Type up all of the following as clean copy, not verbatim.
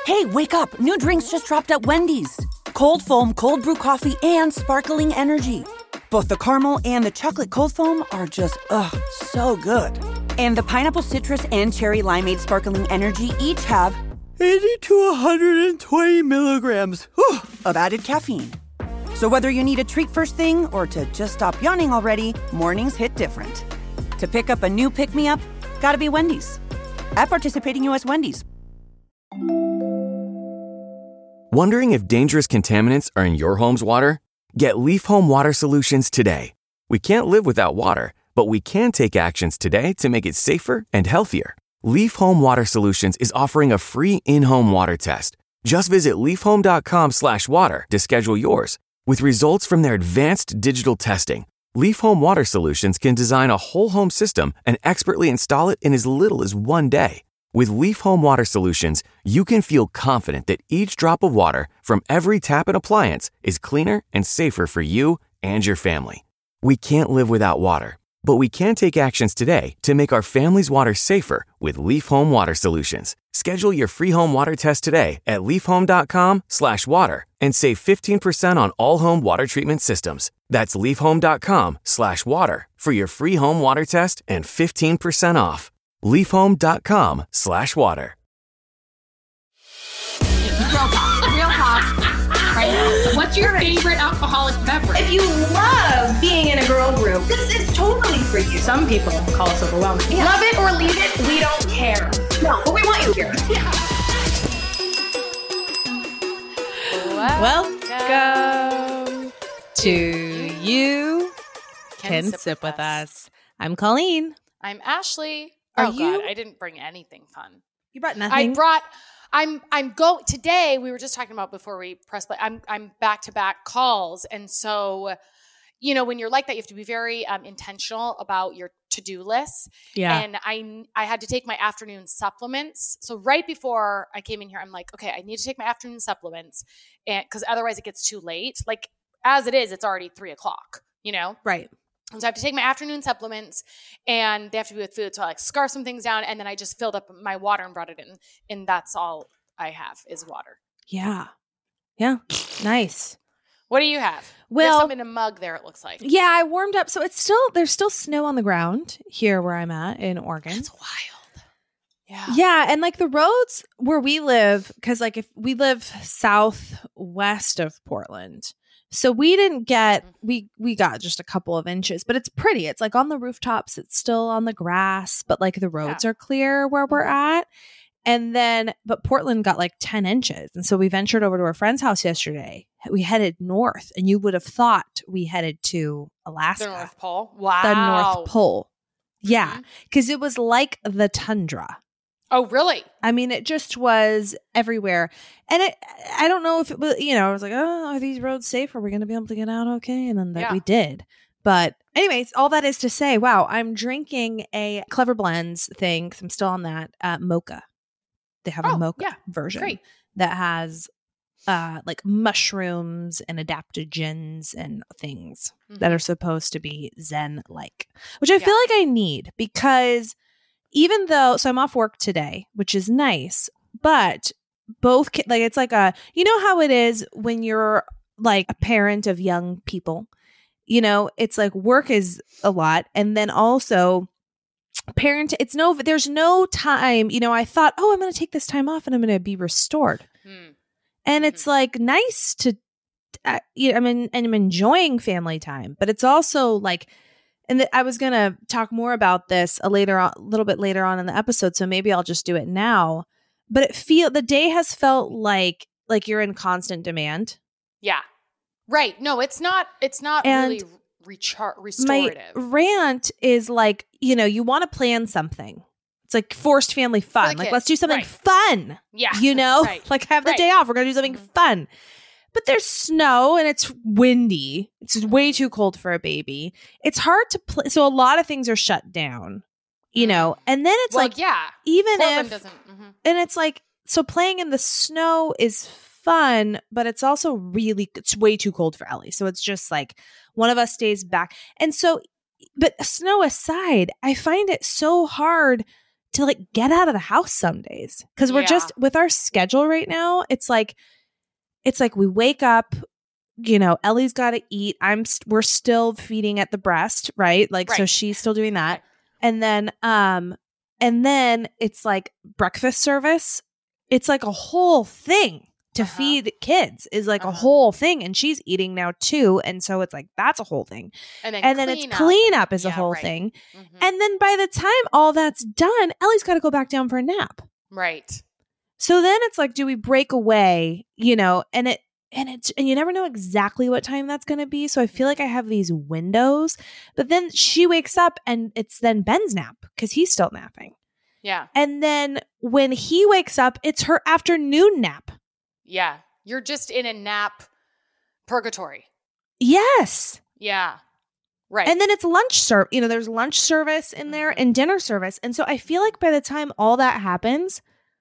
Hey, wake up. New drinks just dropped at Wendy's. Cold foam, cold brew coffee, and sparkling energy. Both the caramel and the chocolate cold foam are just, so good. And the pineapple citrus and cherry limeade sparkling energy each have 80 to 120 milligrams of added caffeine. So whether you need a treat first thing or to just stop yawning already, mornings hit different. To pick up a new pick-me-up, gotta be Wendy's. At participating U.S. Wendy's. Wondering if dangerous contaminants are in your home's water? Get Leaf Home Water Solutions today. We can't live without water, but we can take actions today to make it safer and healthier. Leaf Home Water Solutions is offering a free in-home water test. Just visit leafhome.com/water to schedule yours. With results from their advanced digital testing, Leaf Home Water Solutions can design a whole home system and expertly install it in as little as 1 day. With Leaf Home Water Solutions, you can feel confident that each drop of water from every tap and appliance is cleaner and safer for you and your family. We can't live without water, but we can take actions today to make our family's water safer with Leaf Home Water Solutions. Schedule your free home water test today at leafhome.com/water and save 15% on all home water treatment systems. That's leafhome.com/water for your free home water test and 15% off. leafhome.com/water. Real talk, right now. What's your favorite alcoholic beverage? If you love being in a girl group, this is totally for you. Some people call us overwhelming. Yeah. Love it or leave it, we don't care. No, but we want you here. Yeah. Welcome to You Can Sip With Us. I'm Colleen. I'm Ashley. Are God, you- I didn't bring anything fun. You brought nothing? Today we were just talking about before we press play. I'm back-to-back calls. And so, when you're like that, you have to be very intentional about your to-do lists. Yeah. And I had to take my afternoon supplements. So right before I came in here, I'm like, okay, I need to take my afternoon supplements, and because otherwise it gets too late. Like as it is, it's already 3:00, Right. And so I have to take my afternoon supplements, and they have to be with food. So I scarf some things down, and then I just filled up my water and brought it in. And that's all I have is water. Yeah. Yeah. Nice. What do you have? Well, you have something in a mug there, it looks like. Yeah, I warmed up. So there's still snow on the ground here where I'm at in Oregon. That's wild. Yeah. Yeah. And like the roads where we live, because like if we live southwest of Portland, so we didn't get, we got just a couple of inches, but it's pretty. It's like on the rooftops, it's still on the grass, but like the roads are clear where we're at. And then, but Portland got like 10 inches. And so we ventured over to our friend's house yesterday. We headed north, and you would have thought we headed to Alaska. The North Pole. Wow. The North Pole. Yeah. Because it was like the tundra. Oh, really? I mean, it just was everywhere. And I don't know if it was, I was like, oh, are these roads safe? Are we going to be able to get out okay? And then we did. But anyways, all that is to say, wow, I'm drinking a Clever Blends thing, because I'm still on that mocha. They have a mocha version that has like mushrooms and adaptogens and things that are supposed to be Zen-like, which I feel like I need, because even though, so I'm off work today, which is nice, but it's like you know how it is when you're like a parent of young people, it's like work is a lot. And then also there's no time, I thought, I'm going to take this time off and I'm going to be restored. And it's like nice to, I'm enjoying family time, but it's also like, and I was going to talk more about this a little bit later on in the episode. So maybe I'll just do it now, but the day has felt like you're in constant demand. Yeah. Right. No, it's not really restorative. My rant is like, you want to plan something. It's like forced family fun. Like, let's do something fun. Yeah. Like have the day off. We're going to do something fun. But there's snow and it's windy. It's way too cold for a baby. It's hard to play. So a lot of things are shut down, and then it's even Portland if, doesn't. And it's like, so playing in the snow is fun, but it's also it's way too cold for Ellie. So it's just like one of us stays back. And so, but snow aside, I find it so hard to like get out of the house some days. Cause we're just with our schedule right now. It's like we wake up, you know, Ellie's got to eat. We're still feeding at the breast, right? Like, so she's still doing that. Right. And then it's like breakfast service. It's like a whole thing to feed kids is like a whole thing. And she's eating now too. And so it's like, that's a whole thing. And then it's cleanup is a whole thing. Mm-hmm. And then by the time all that's done, Ellie's got to go back down for a nap. Right. So then it's like, do we break away, you know, and you never know exactly what time that's going to be. So I feel like I have these windows, but then she wakes up and it's then Ben's nap because he's still napping. Yeah. And then when he wakes up, it's her afternoon nap. Yeah. You're just in a nap purgatory. Yes. Yeah. Right. And then it's lunch you know, there's lunch service in there and dinner service. And so I feel like by the time all that happens,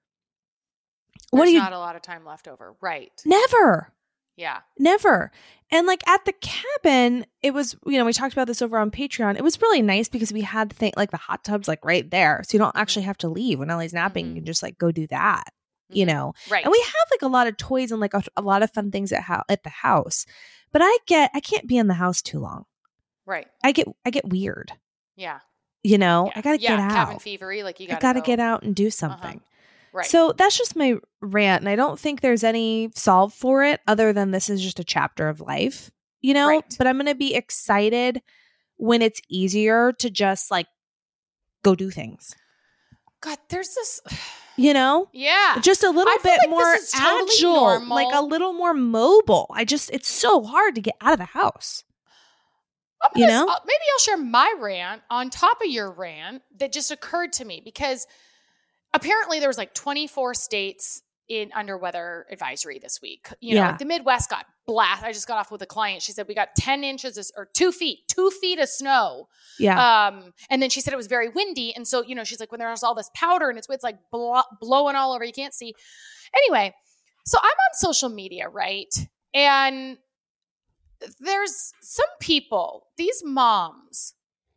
there's not a lot of time left over. Right. Never. Yeah. Never. And like at the cabin, it was, you know, we talked about this over on Patreon. It was really nice because we had like the hot tubs like right there. So you don't actually have to leave when Ellie's napping. You can just like go do that, you know? Right. And we have like a lot of toys and like a lot of fun things at the house. But I can't be in the house too long. Right. I get weird. Yeah. You know, I got to get out. Cabin fevery. Like I got to get out and do something. Right. So that's just my rant. And I don't think there's any solve for it other than this is just a chapter of life, you know, but I'm going to be excited when it's easier to just like go do things. God, there's this, you know, just a little bit like more totally agile, normal. like a little more mobile. It's so hard to get out of the house. Maybe I'll share my rant on top of your rant that just occurred to me because apparently there was like 24 states under weather advisory this week. You know, like the Midwest got blasted. I just got off with a client. She said we got 10 inches or 2 feet of snow. Yeah. And then she said it was very windy. And so, you know, she's like, when there's all this powder and it's like blowing all over, you can't see. Anyway, so I'm on social media, right? And there's some people, these moms.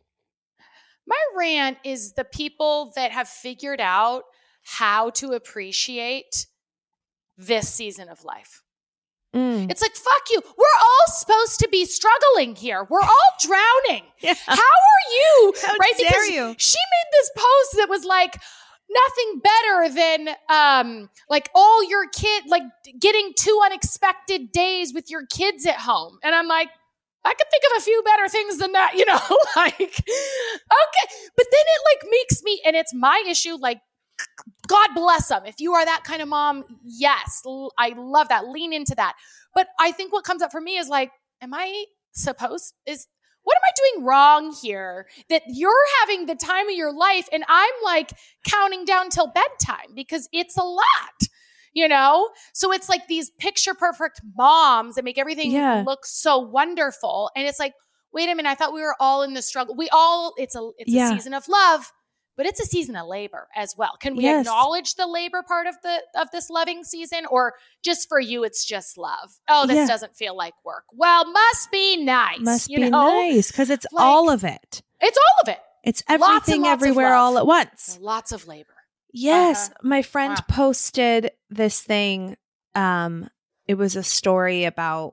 My rant is the people that have figured out how to appreciate this season of life. It's like, fuck you. We're all supposed to be struggling here. We're all drowning. How are you? How right? dare because you? She made this post that was like, nothing better than like all your like getting 2 unexpected days with your kids at home. And I'm like, I could think of a few better things than that, you know, like, okay. But then it like makes me, and it's my issue, like, God bless them. If you are that kind of mom, yes, I love that. Lean into that. But I think what comes up for me is like, what am I doing wrong here that you're having the time of your life and I'm like counting down till bedtime because it's a lot, you know? So it's like these picture perfect moms that make everything look so wonderful. And it's like, wait a minute, I thought we were all in the struggle. It's a season of love, but it's a season of labor as well. Can we acknowledge the labor part of this loving season, or just for you, it's just love? Oh, this doesn't feel like work. Well, must be nice. Must be nice because it's like, all of it. It's all of it. It's everything, lots everywhere, all at once. Lots of labor. Yes, my friend posted this thing. It was a story about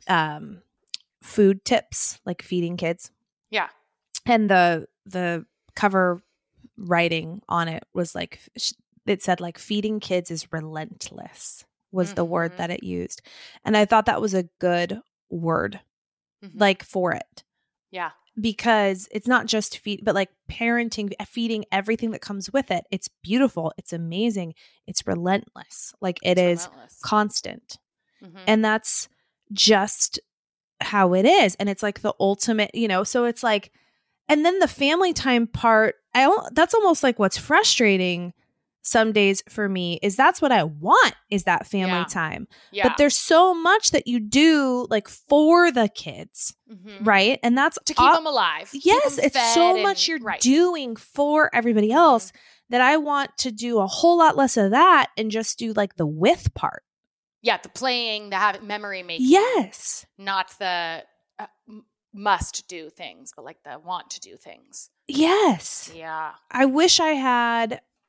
food tips, like feeding kids. Yeah, and the cover writing on it was like, it said like feeding kids is relentless was the word that it used. And I thought that was a good word like for it. Yeah. Because it's not just feed, but like parenting, feeding everything that comes with it. It's beautiful. It's amazing. It's relentless. Like it's relentless. Constant. And that's just how it is. And it's like the ultimate, you know, so it's like, and then the family time part, that's almost like what's frustrating some days for me is that's what I want is that family time. Yeah. But there's so much that you do like for the kids, right? And that's to keep them alive. Yes, them it's so much you're doing for everybody else that I want to do a whole lot less of that and just do like the with part. Yeah, the playing, the memory making. Yes. Not the must do things, but like the want to do things. Yes. Yeah. I wish I had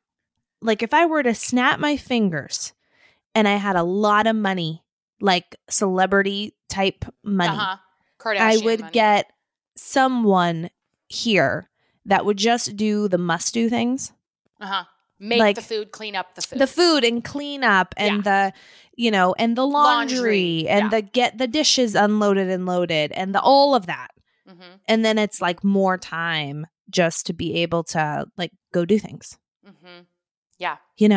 like if I were to snap my fingers and I had a lot of money, like celebrity type money, I would money. get someone here that would just do the must do things. Make like, the food, clean up the food. The food and clean up and the, and the laundry and the get the dishes unloaded and loaded and all of that. And then it's like more time just to be able to like go do things. Yeah.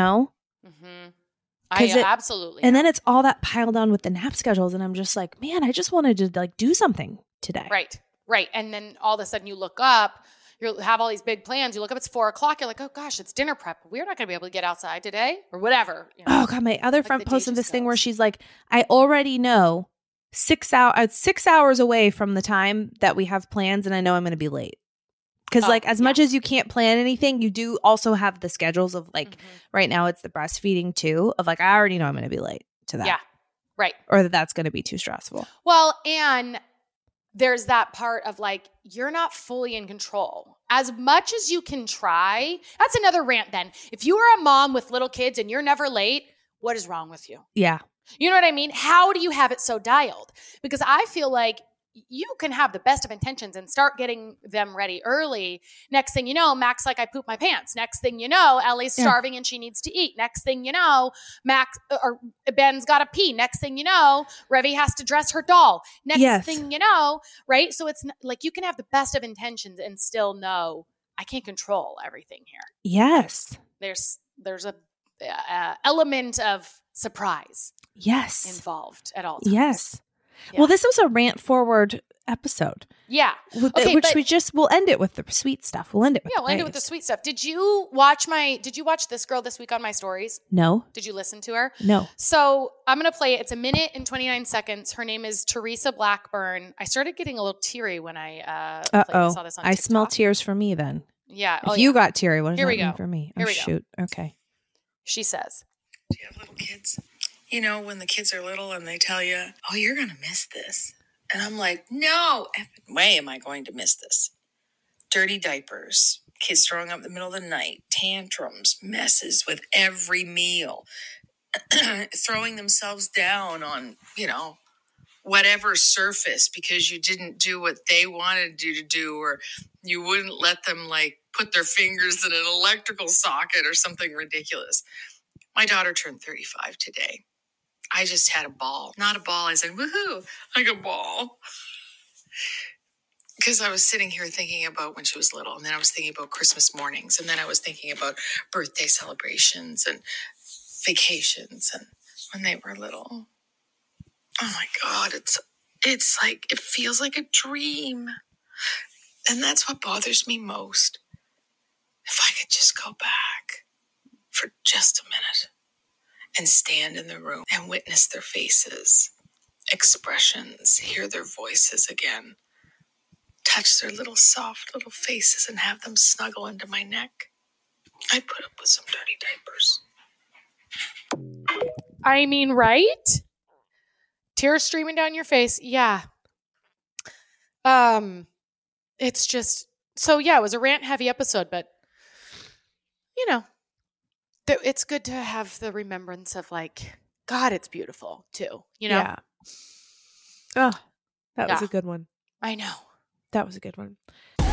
Absolutely. And then it's all that piled on with the nap schedules. And I'm just like, man, I just wanted to like do something today. Right. And then all of a sudden you look up, you have all these big plans. You look up, it's 4:00. You're like, oh gosh, it's dinner prep. We're not going to be able to get outside today or whatever. Oh God, my other friend posted this thing where she's like, I already know 6 hours away from the time that we have plans, and I know I'm going to be late. Because like as much as you can't plan anything, you do also have the schedules of like right now it's the breastfeeding too of like, I already know I'm going to be late to that. Yeah. Right. Or that's going to be too stressful. Well, and there's that part of like, you're not fully in control. As much as you can try, that's another rant then. If you are a mom with little kids and you're never late, what is wrong with you? Yeah. You know what I mean? How do you have it so dialed? Because I feel like you can have the best of intentions and start getting them ready early. Next thing you know, Mac's like, I pooped my pants. Next thing you know, Ellie's starving and she needs to eat. Next thing you know, Ben's got to pee. Next thing you know, Revy has to dress her doll. Next thing you know, right? So it's like you can have the best of intentions and still know I can't control everything here. Yes. There's a element of surprise. Yes. Involved at all times. Yes. Yeah. Well, this was a rant forward episode. Yeah. We'll end it with the sweet stuff. We'll end it with end it with the sweet stuff. Did you watch this girl this week on my stories? No. Did you listen to her? No. So I'm going to play it. It's 1 minute and 29 seconds. Her name is Teresa Blackburn. I started getting a little teary when I saw this on TikTok. I smell tears for me then. Yeah. If you got teary, what does Here that we mean go. for me? Here we shoot. go. Okay. She says, do you have little kids? You know, when the kids are little and they tell you, oh, you're going to miss this. And I'm like, no effing way am I going to miss this. Dirty diapers, kids throwing up in the middle of the night, tantrums, messes with every meal, throwing themselves down on, whatever surface because you didn't do what they wanted you to do, or you wouldn't let them like put their fingers in an electrical socket or something ridiculous. My daughter turned 35 today. I just had a ball. Not a ball. I said, woohoo, like a ball. Because I was sitting here thinking about when she was little, and then I was thinking about Christmas mornings, and then I was thinking about birthday celebrations and vacations and when they were little. Oh my God, it's like, it feels like a dream. And that's what bothers me most. If I could just go back for just a minute and stand in the room and witness their faces, expressions, hear their voices again, touch their little soft little faces and have them snuggle into my neck. I'd put up with some dirty diapers. I mean, right? Tears streaming down your face. Yeah. It's just, so yeah, it was a rant heavy episode, but it's good to have the remembrance of like, God, it's beautiful too, Yeah. Oh, that was a good one. I know. That was a good one.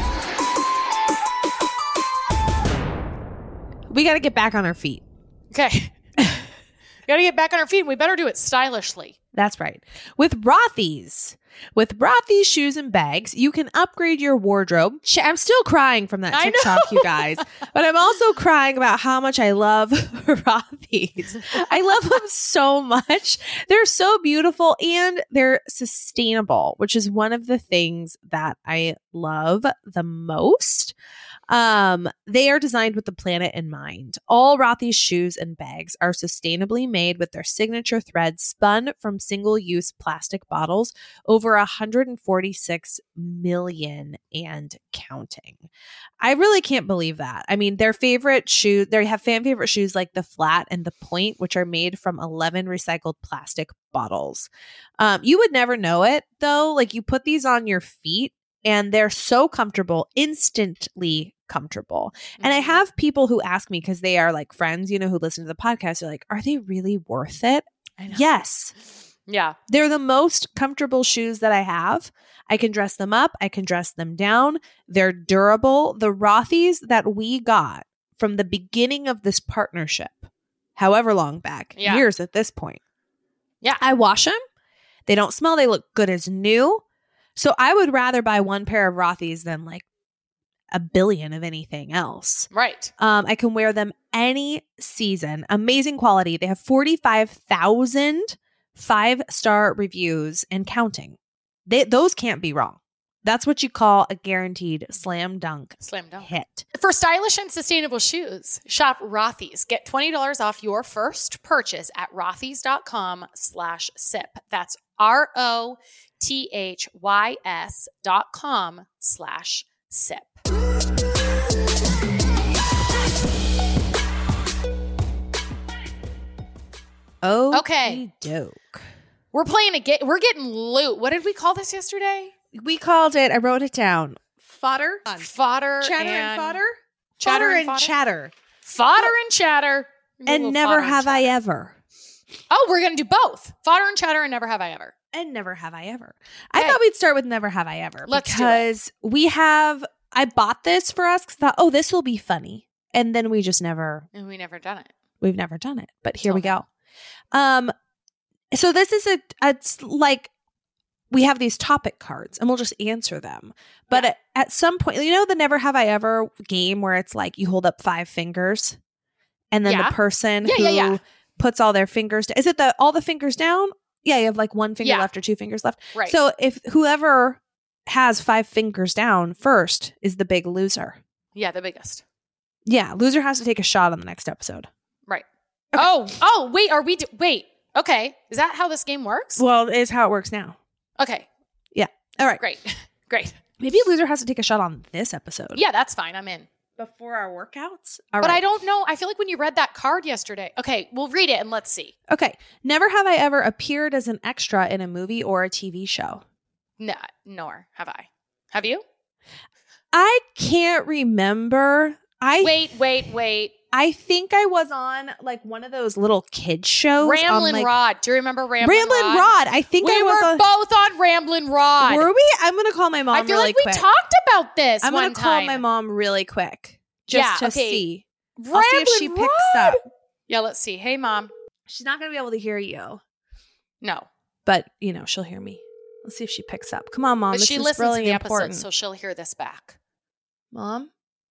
We got to get back on our feet. Okay. We got to get back on our feet, and we better do it stylishly. That's right. With Rothy's. With Rothy's shoes and bags, you can upgrade your wardrobe. I'm still crying from that TikTok, you guys. But I'm also crying about how much I love Rothy's. I love them so much. They're so beautiful and they're sustainable, which is one of the things that I love the most. They are designed with the planet in mind. All Rothy's shoes and bags are sustainably made with their signature threads spun from single-use plastic bottles, over 146 million and counting. I really can't believe that. I mean, their favorite shoes, they have fan favorite shoes like the Flat and the Point, which are made from 11 recycled plastic bottles. You would never know it though. Like you put these on your feet and they're so comfortable, instantly comfortable. And I have people who ask me because they are like friends, you know, who listen to the podcast. They're like, are they really worth it? I know. Yes. Yeah. They're the most comfortable shoes that I have. I can dress them up. I can dress them down. They're durable. The Rothy's that we got from the beginning of this partnership, however long back, years at this point. Yeah. I wash them. They don't smell. They look good as new. So I would rather buy one pair of Rothy's than like a billion of anything else. Right. I can wear them any season. Amazing quality. They have 45,000 5-star reviews and counting. Those can't be wrong. That's what you call a guaranteed slam dunk hit. For stylish and sustainable shoes, shop Rothy's. Get $20 off your first purchase at rothys.com/sip. That's ROTHYS.com/sip. Oh, okay. Doke. We're playing a game. We're getting loot. What did we call this yesterday? We called it, I wrote it down. Fodder? Fodder. Chatter and fodder? Chatter Fodder and fodder? chatter. Fodder and chatter. And never have I ever. Oh, we're going to do both. Fodder and chatter and never have I ever. And never have I ever. I thought we'd start with never have I ever. Let's because we have, I bought this for us because I thought, oh, this will be funny. And then we just never. And we never done it. We've never done it. But here we go. So this is it's like we have these topic cards and we'll just answer them. But at some point, you know, the never have I ever game where it's like you hold up 5 fingers and then the person who puts all their fingers down. Is it all the fingers down? Yeah. You have like 1 finger left or 2 fingers left. Right. So if whoever has 5 fingers down first is the big loser. Yeah. The biggest. Yeah. Loser has to take a shot on the next episode. Right. Okay. Oh, wait. Wait. Okay. Is that how this game works? Well, it is how it works now. Okay. Yeah. All right. Great. Maybe a loser has to take a shot on this episode. Yeah, that's fine. I'm in. Before our workouts? But I don't know. I feel like when you read that card yesterday. Okay, we'll read it and let's see. Okay. Never have I ever appeared as an extra in a movie or a TV show. No, nor have I. Have you? I can't remember. Wait. I think I was on like one of those little kids shows. Ramblin' Rod. Do you remember Ramblin' Rod? I think we were both on Ramblin' Rod. Were we? I'm going to call my mom I feel really like we quick. talked about this I'm going to call my mom really quick just to see. I'll see if she picks up. Yeah, let's see. Hey, Mom. She's not going to be able to hear you. No. But, you know, she'll hear me. Let's see if she picks up. Come on, Mom. But this she is listens really to the important. episode, so she'll hear this back. Mom?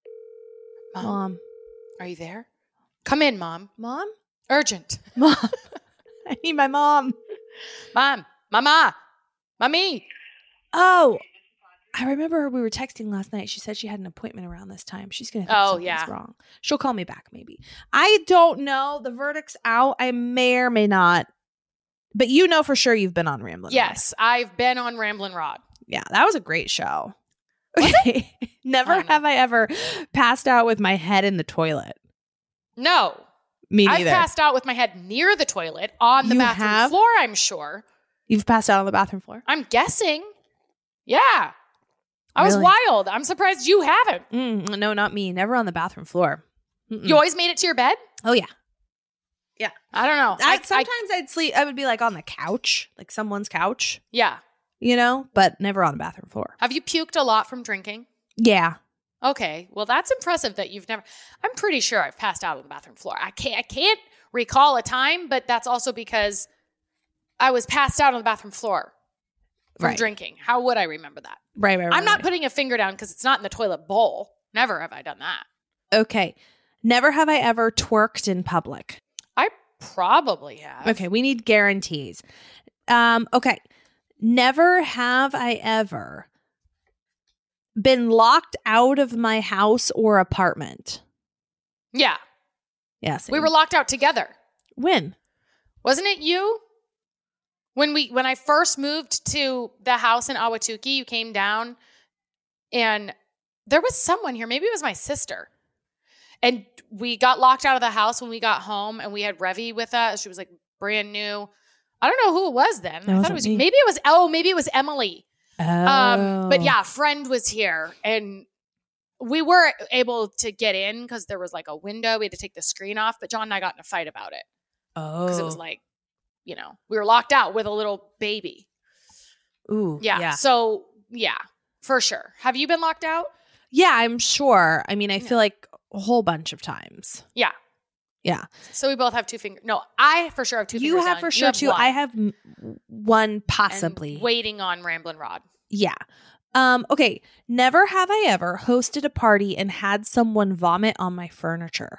Mom? Are you there? Come in, Mom. Mom? Urgent. Mom. I need my mom. Mom. Mama. Mommy. Oh, I remember we were texting last night. She said she had an appointment around this time. She's going to think something's wrong. She'll call me back maybe. I don't know. The verdict's out. I may or may not. But you know for sure you've been on Ramblin' Rod. Yes, I've been on Ramblin' Rod. Yeah, that was a great show. Okay. Never have I ever passed out with my head in the toilet. No. Me neither. I've passed out with my head near the toilet on the bathroom floor, I'm sure. You've passed out on the bathroom floor? I'm guessing. Yeah. I was wild. I'm surprised you haven't. No, not me. Never on the bathroom floor. You always made it to your bed? Oh, yeah. Yeah. I don't know. Sometimes I'd sleep. I would be like on the couch, like someone's couch. Yeah. You know, but never on the bathroom floor. Have you puked a lot from drinking? Yeah. Okay. Well, that's impressive that you've never. I'm pretty sure I've passed out on the bathroom floor. I can't recall a time, but that's also because I was passed out on the bathroom floor from drinking. How would I remember that? Right. I'm not putting a finger down because it's not in the toilet bowl. Never have I done that. Okay. Never have I ever twerked in public. I probably have. Okay. We need guarantees. Okay. Never have I ever been locked out of my house or apartment. Yeah. Yes. We were locked out together. When? Wasn't it you? When I first moved to the house in Ahwatukee, you came down and there was someone here. Maybe it was my sister. And we got locked out of the house when we got home and we had Revy with us. She was like brand new. I don't know who it was then. I thought it was me. Maybe it was Emily. Oh. But yeah, a friend was here and we were able to get in because there was like a window. We had to take the screen off, but John and I got in a fight about it. Oh. Because it was like, you know, we were locked out with a little baby. Ooh. Yeah. So, yeah, for sure. Have you been locked out? Yeah, I'm sure. I mean, I feel like a whole bunch of times. Yeah. Yeah. So we both have 2 fingers. No, I for sure have 2 fingers. You have for sure 2. I have 1 possibly. And waiting on Ramblin' Rod. Yeah. Okay. Never have I ever hosted a party and had someone vomit on my furniture.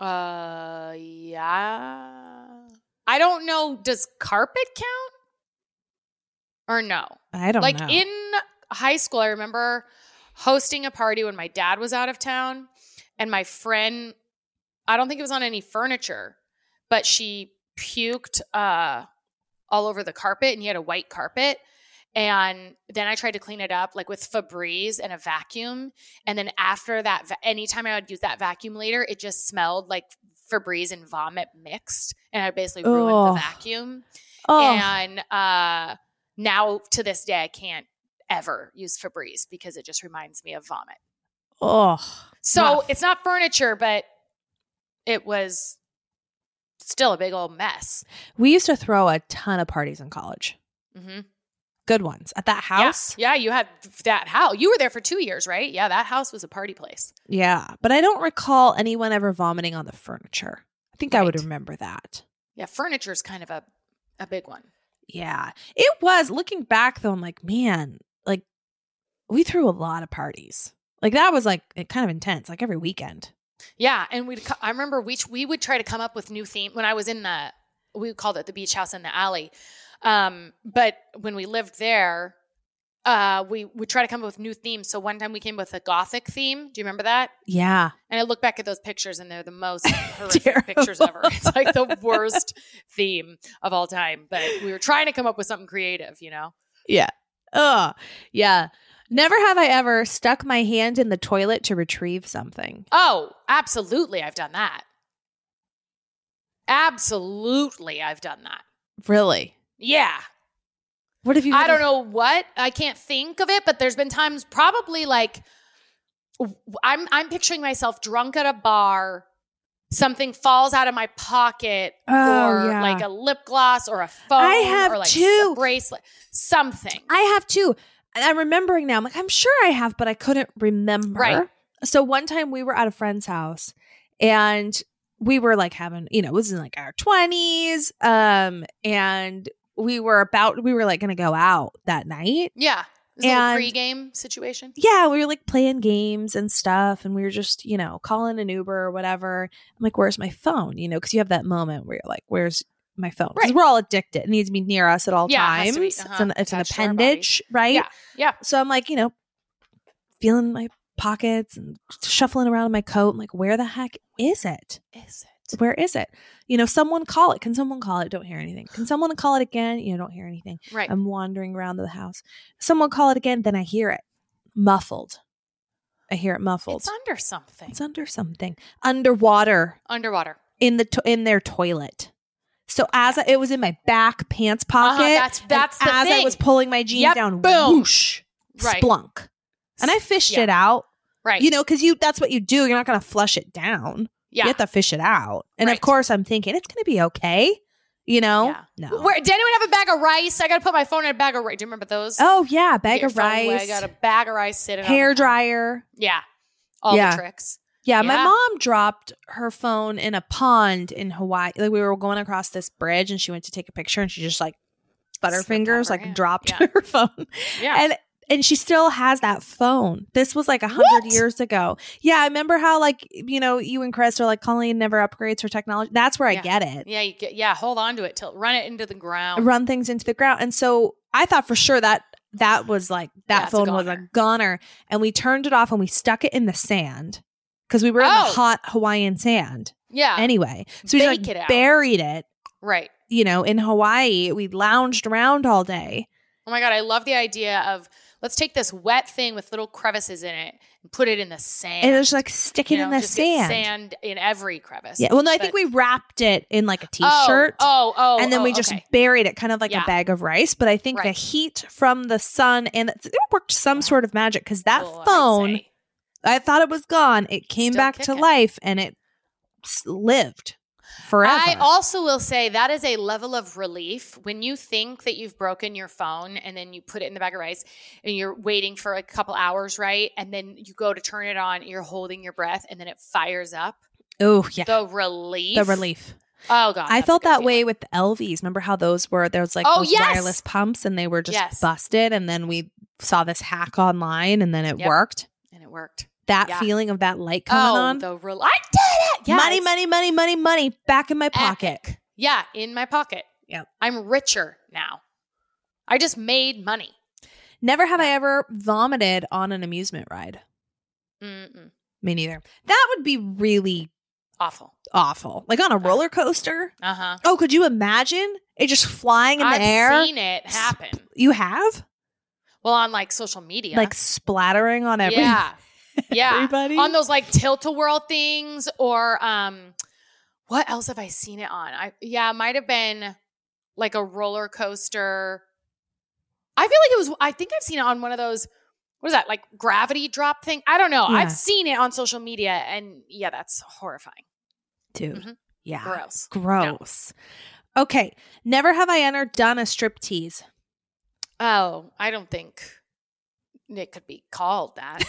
Yeah. I don't know. Does carpet count? Or no? I don't know. Like in high school, I remember hosting a party when my dad was out of town, and my friend, I don't think it was on any furniture, but she puked all over the carpet, and he had a white carpet. And then I tried to clean it up like with Febreze and a vacuum. And then after that, anytime I would use that vacuum later, it just smelled like Febreze and vomit mixed. And I basically ruined the vacuum. And now to this day, I can't ever use Febreze because it just reminds me of vomit. So it's not furniture, but it was still a big old mess. We used to throw a ton of parties in college. Mm-hmm. Good ones. At that house? Yeah, you had that house. You were there for 2 years, right? Yeah, that house was a party place. Yeah, but I don't recall anyone ever vomiting on the furniture. I think I would remember that. Yeah, furniture is kind of a big one. Yeah, it was. Looking back, though, I'm like, man, like, we threw a lot of parties. Like, that was, like, kind of intense, like, every weekend. Yeah, and I remember we would try to come up with new themes. When I was in we called it the beach house in the alley. But when we lived there, we would try to come up with new themes. So one time we came with a Gothic theme. Do you remember that? Yeah. And I look back at those pictures and they're the most horrific pictures ever. It's like the worst theme of all time. But we were trying to come up with something creative, you know? Yeah. Oh, yeah. Never have I ever stuck my hand in the toilet to retrieve something. Oh, absolutely. I've done that. Absolutely. I've done that. Really? Yeah. What have you? I don't know what. I can't think of it, but there's been times probably like I'm picturing myself drunk at a bar. Something falls out of my pocket like a lip gloss or a phone. I have or like two. A bracelet. Something. I have 2. And I'm remembering now. I'm like, I'm sure I have, but I couldn't remember. Right. So one time we were at a friend's house and we were like having, it was in like our 20s. And we were like going to go out that night. Yeah. It was a little pregame situation. Yeah. We were like playing games and stuff. And we were just, calling an Uber or whatever. I'm like, where's my phone? Because you have that moment where you're like, where's my phone? Because we're all addicted. It needs to be near us at all times. It's an appendage, right? Yeah. Yeah. So I'm like, feeling my pockets and shuffling around in my coat. I'm like, where the heck is it? Where is it? Someone call it. Can someone call it? Don't hear anything. Can someone call it again? Don't hear anything. Right. I'm wandering around the house. Someone call it again. Then I hear it muffled. I hear it muffled. It's under something. It's under something. Underwater. In their toilet. So it was in my back pants pocket. That's the as thing. I was pulling my jeans down, boom, whoosh, right. Splunk. And I fished it out. Right. Because that's what you do. You're not going to flush it down. Yeah. You have to fish it out. And of course I'm thinking it's going to be okay. No. Did anyone have a bag of rice? I got to put my phone in a bag of rice. Do you remember those? Oh yeah. Bag of rice. I got a bag of rice sitting hair dryer. Yeah. All the tricks. Yeah, my mom dropped her phone in a pond in Hawaii. Like we were going across this bridge and she went to take a picture and she just like butterfingers dropped her phone. Yeah. And she still has that phone. This was like 100 years ago. Yeah, I remember how like, you and Chris are like Colleen never upgrades her technology. That's where I get it. Yeah, hold on to it run it into the ground. Run things into the ground. And so I thought for sure that was like that phone was a goner. And we turned it off and we stuck it in the sand. Because we were in the hot Hawaiian sand. Yeah. Anyway. So we just buried it. Right. In Hawaii. We lounged around all day. Oh my God. I love the idea of let's take this wet thing with little crevices in it and put it in the sand. And it was like sticking in the sand. Sand in every crevice. Yeah. Well, no, I think we wrapped it in like a t-shirt. And then we just buried it kind of like a bag of rice. But I think the heat from the sun and it worked some sort of magic because that phone I thought it was gone. It came Still back kicking. to life and it lived forever. I also will say that is a level of relief when you think that you've broken your phone and then you put it in the bag of rice and you're waiting for a couple hours, right? And then you go to turn it on, you're holding your breath, and then it fires up. Oh, yeah. The relief. The relief. Oh, God. I that's a felt good that feeling. way with the LVs. Remember how those were, there was like Oh, those yes! wireless pumps and they were just Yes. busted. And then we saw this hack online and then it Yep. worked. And it worked. That Yeah. feeling of that light coming on. I did it. Yeah, money, it's money, money, money, money back in my pocket. epic. Yeah, in my pocket. Yep. I'm richer now. I just made money. Never have I ever vomited on an amusement ride. Mm-mm. Me neither. That would be really Awful. awful. Like on a roller coaster. Uh-huh. Oh, could you imagine it just flying in the air? I've seen it happen. You have? Well, on like social media. Like splattering on every Yeah. Yeah. everybody? On those like tilt-a-whirl things or what else have I seen it on? It might have been like a roller coaster. I think I've seen it on one of those, what is that, like gravity drop thing? I don't know. Yeah. I've seen it on social media and yeah, that's horrifying. Dude. Mhm. Yeah. Gross. Gross. Okay. Never have I done a striptease. Oh, I don't think it could be called that.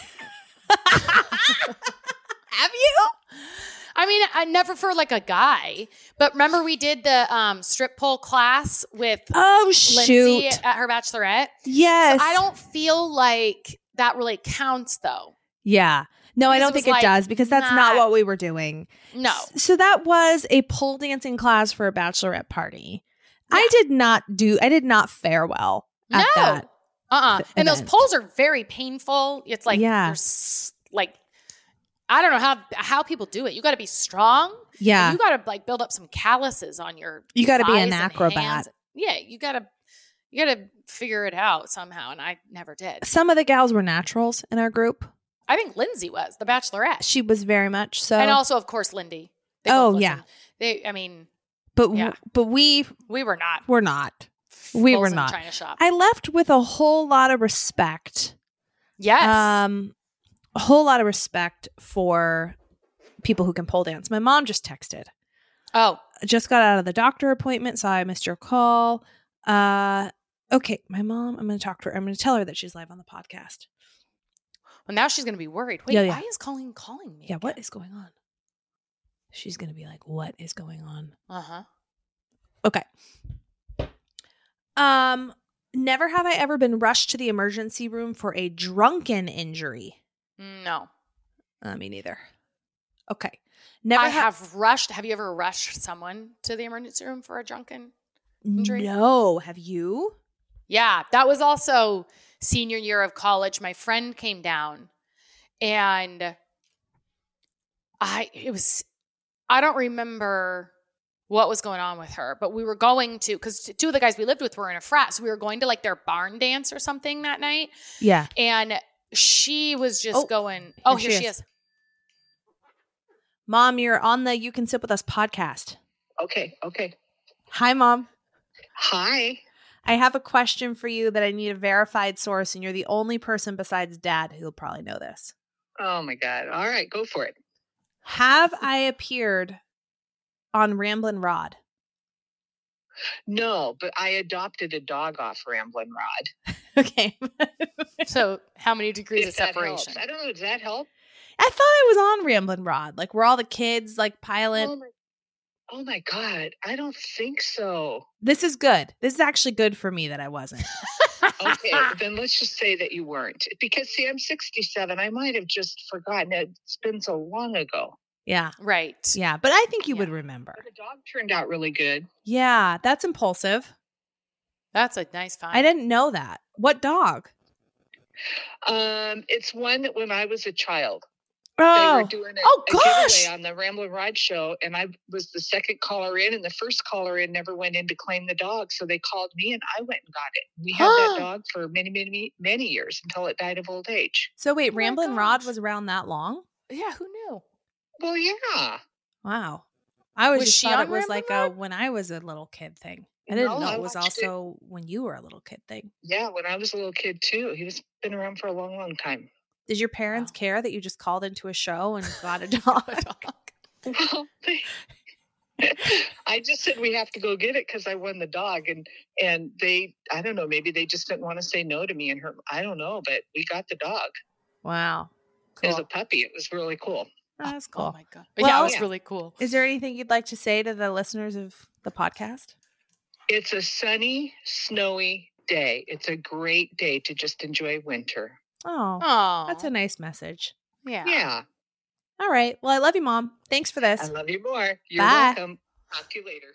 Have you? I mean, I never for like a guy, but remember we did the strip pole class with Oh, Lindsay shoot. at her bachelorette. Yes. So I don't feel like that really counts though. Yeah. No, I Because don't it was think it like, does because that's not not- what we were doing. No. So that was a pole dancing class for a bachelorette party. I did not fare well at No. that. And those event. poles are very painful. It's like Yeah. there's like I don't know how people do it. You got to be strong. Yeah. And you got to like build up some calluses on your You gotta be an thighs and acrobat. hands. Yeah, you got to figure it out somehow and I never did. Some of the gals were naturals in our group. I think Lindsay was the bachelorette. She was very much so. And also of course Lindy. They Oh, both yeah. listened. but yeah. but we We were not. were not. We were Fools in not. China shop. I left with a whole lot of respect. Yes. A whole lot of respect for people who can pole dance. My mom just texted. Oh, I just got out of the doctor appointment, so I missed your call. Okay, my mom, I'm going to talk to her. I'm going to tell her that she's live on the podcast. well, now she's going to be worried. Wait, Yeah. why is Colleen calling me? Yeah, what is going on? She's going to be like, what is going on? Uh-huh. Okay. Never have I ever been rushed to the emergency room for a drunken injury. No. Me neither. Okay. Never I have rushed. Have you ever rushed someone to the emergency room for a drunken injury? No. Have you? Yeah, that was also senior year of college. My friend came down and I don't remember what was going on with her, but we were going to, because two of the guys we lived with were in a frat. So we were going to like their barn dance or something that night. Yeah. And she was just Oh, going, oh, here here she she is. is. Mom, you're on the You Can Sit With Us podcast. Okay. Hi, Mom. Hi. I have a question for you that I need a verified source, and you're the only person besides Dad who'll probably know this. Oh my God. All right, go for it. Have I appeared on Ramblin' Rod? No, but I adopted a dog off Ramblin' Rod. Okay. So how many degrees If of that separation? helps. I don't know. Does that help? I thought I was on Ramblin' Rod. Like, were all the kids like piling? Oh my God. I don't think so. This is good. This is actually good for me that I wasn't. Okay, then let's just say that you weren't. Because see, I'm 67. I might have just forgotten. It's been so long ago. Yeah. Right. Yeah. But I think you Yeah. would remember. The dog turned out really good. Yeah. That's impulsive. That's a nice find. I didn't know that. What dog? It's one that when I was a child, Oh, they were doing Oh, a gosh! giveaway on the Ramblin' Rod show, and I was the second caller in, and the first caller in never went in to claim the dog, so they called me, and I went and got it. We had that dog for many, many, many years until it died of old age. so wait, my Ramblin' Rod gosh. was around that long? Yeah, who knew? Well, yeah. Wow. I always Was just she thought on it was Ramblin' like Rod? when I was a little kid thing. I didn't No, know I it was watched it. also when you were a little kid thing. Yeah, when I was a little kid, too. He was been around for a long, long time. Did your parents care that you just called into a show and got a dog? Well, I just said we have to go get it because I won the dog, and they, I don't know, maybe they just didn't want to say no to me and her. I don't know, but we got the dog. Wow. Cool. As a puppy. It was really cool. Oh, that's cool. Oh my God. Well, yeah, it was really cool. Is there anything you'd like to say to the listeners of the podcast? It's a sunny, snowy day. It's a great day to just enjoy winter. Oh, that's a nice message. Yeah. Yeah. All right. Well, I love you, Mom. Thanks for this. I love you more. You're Bye. welcome. Talk to you later.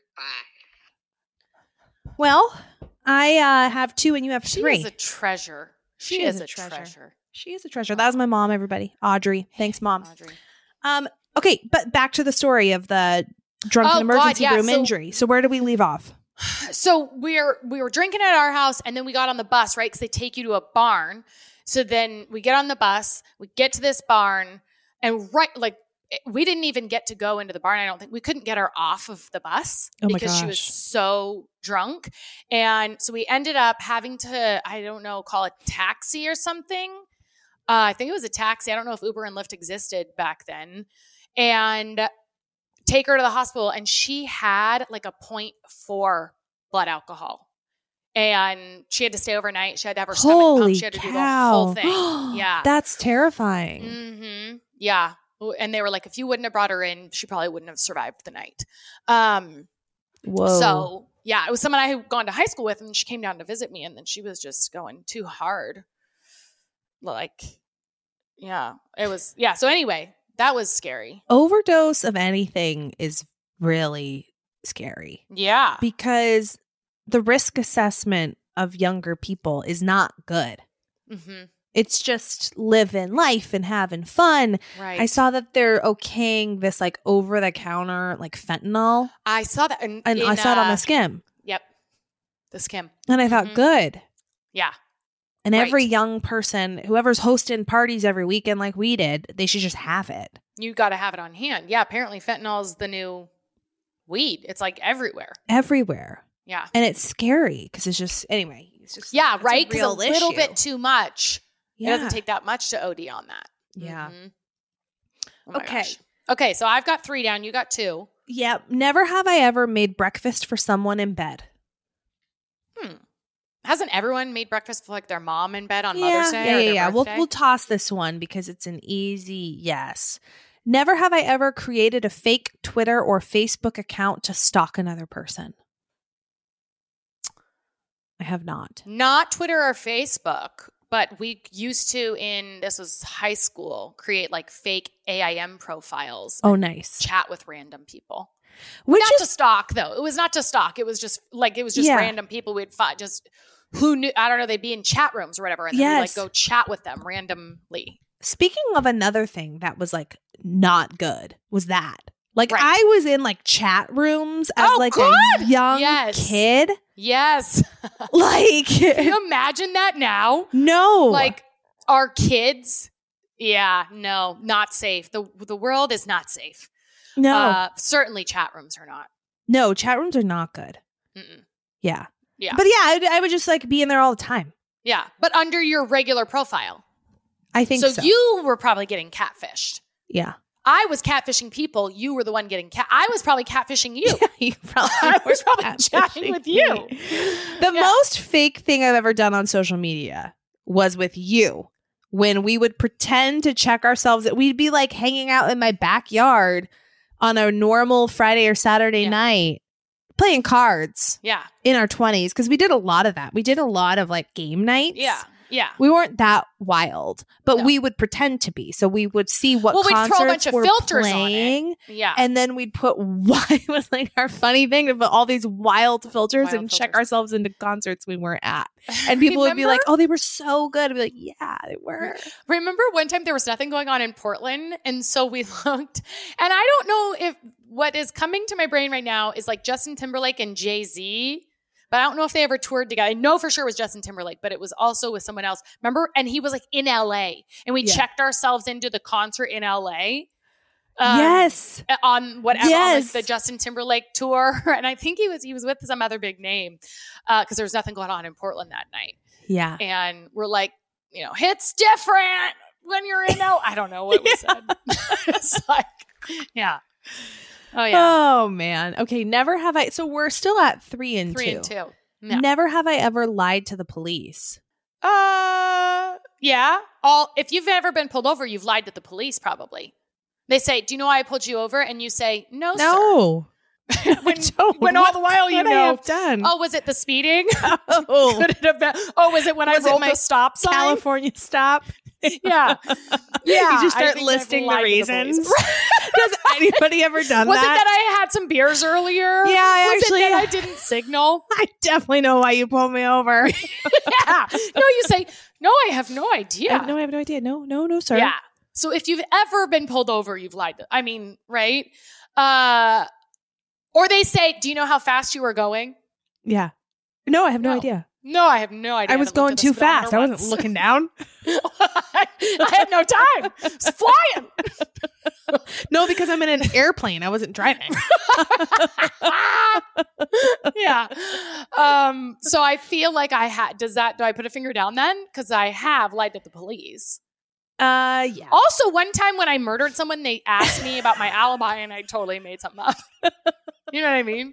Bye. Well, I have 2 and you have 3. She is a treasure. She is a treasure. She is a treasure. That was my mom, everybody. Audrey. Thanks, Mom. Audrey. Okay, but back to the story of the drunken emergency room injury. So where do we leave off? So we were drinking at our house, and then we got on the bus, right? Because they take you to a barn. So then we get on the bus, we get to this barn, and we didn't even get to go into the barn. I don't think we couldn't get her off of the bus because she was so drunk. And so we ended up having to, I don't know, call a taxi or something. I think it was a taxi. I don't know if Uber and Lyft existed back then. And take her to the hospital. And she had like a 0.4 blood alcohol. And she had to stay overnight. She had to have her stomach pumped. She had to do the whole thing. Yeah. That's terrifying. Mm-hmm. Yeah. And they were like, if you wouldn't have brought her in, she probably wouldn't have survived the night. Whoa. So, yeah, it was someone I had gone to high school with, and she came down to visit me, and then she was just going too hard. Like, yeah, it was, yeah. So anyway, that was scary. Overdose of anything is really scary. Yeah. Because the risk assessment of younger people is not good. Mm-hmm. It's just living life and having fun. Right. I saw that they're okaying this like over the counter like fentanyl. I saw that. And I saw it on the Skim. Yep. The Skim. And I thought, good. Yeah. And every young person, whoever's hosting parties every weekend like we did, they should just have it. You got to have it on hand. Yeah. Apparently fentanyl is the new weed. It's like everywhere. Everywhere. Yeah. And it's scary because it's just, anyway. It's just, yeah, right? Because a little issue. bit too much. Yeah. It doesn't take that much to OD on that. Yeah. Mm-hmm. Oh okay. Gosh. Okay. So I've got 3 down. You got 2. Yep. Never have I ever made breakfast for someone in bed. Hasn't everyone made breakfast for like their mom in bed on Mother's Day? Or Yeah. their birthday? We'll toss this one because it's an easy yes. Never have I ever created a fake Twitter or Facebook account to stalk another person. I have not. Not Twitter or Facebook, but we used to, this was high school, create like fake AIM profiles. Oh, nice. Chat with random people. Which not is to stalk, though. It was not to stalk. It was just random people we'd just who knew. I don't know. They'd be in chat rooms or whatever, and then we'd like go chat with them randomly. Speaking of another thing that was like not good was that. Like I was in like chat rooms as a young kid. Yes. Like can you imagine that now? No. Like our kids. Yeah, no, not safe. The world is not safe. No. Certainly chat rooms are not. No, chat rooms are not good. Mm-mm. Yeah. Yeah. But yeah, I would just like be in there all the time. Yeah. But under your regular profile. I think so. So you were probably getting catfished. Yeah. I was catfishing people. You were the one getting I was probably catfishing you. Yeah, I was probably chatting with you. The most fake thing I've ever done on social media was with you. When we would pretend to check ourselves, we'd be like hanging out in my backyard on a normal Friday or Saturday night playing cards. Yeah. In our 20s. Because we did a lot of that. We did a lot of like game nights. Yeah. Yeah. We weren't that wild, but we would pretend to be. So we would see what concerts we'd throw a bunch of were filters playing. On it. Yeah. And then we'd put it was like our funny thing to put all these wild filters and check ourselves into concerts we weren't at. And people would be like, oh, they were so good. I'd be like, yeah, they were. Remember one time there was nothing going on in Portland? And so we looked, and I don't know if what is coming to my brain right now is like Justin Timberlake and Jay-Z. But I don't know if they ever toured together. I know for sure it was Justin Timberlake, but it was also with someone else. Remember? And he was like in LA. And we checked ourselves into the concert in LA. Yes. On whatever, on like the Justin Timberlake tour. And I think he was with some other big name because there was nothing going on in Portland that night. Yeah. And we're like, hits different. when you're in out. I don't know what was said. It's like, yeah. Oh yeah. Oh man. Okay. Never have I. So we're still at 3 and 2. 3 and 2. Yeah. Never have I ever lied to the police. Yeah. If you've ever been pulled over, you've lied to the police probably. They say, "Do you know why I pulled you over?" And you say, "No, No. when all the while you know. I have done? Oh, was it the speeding? Oh. Could it have been? Oh, was it when I rolled the stop sign? California stop? Yeah. Yeah. You just start listing the reasons. Does anybody ever done was that? Was it that I had some beers earlier? Yeah, was it that I didn't signal? I definitely know why you pulled me over. Yeah. No, you say, "No, I have no idea." I have no idea. No, sir. Yeah. So if you've ever been pulled over, you've lied. I mean, right? Or they say, "Do you know how fast you were going?" Yeah. No, I have no idea. No, I have no idea. I was going too fast. I wasn't looking down. I had no time. I was flying. No, because I'm in an airplane. I wasn't driving. Yeah. So I feel like I had. Do I put a finger down then? Because I have lied to the police. Yeah. Also, one time when I murdered someone, they asked me about my alibi, and I totally made something up. You know what I mean?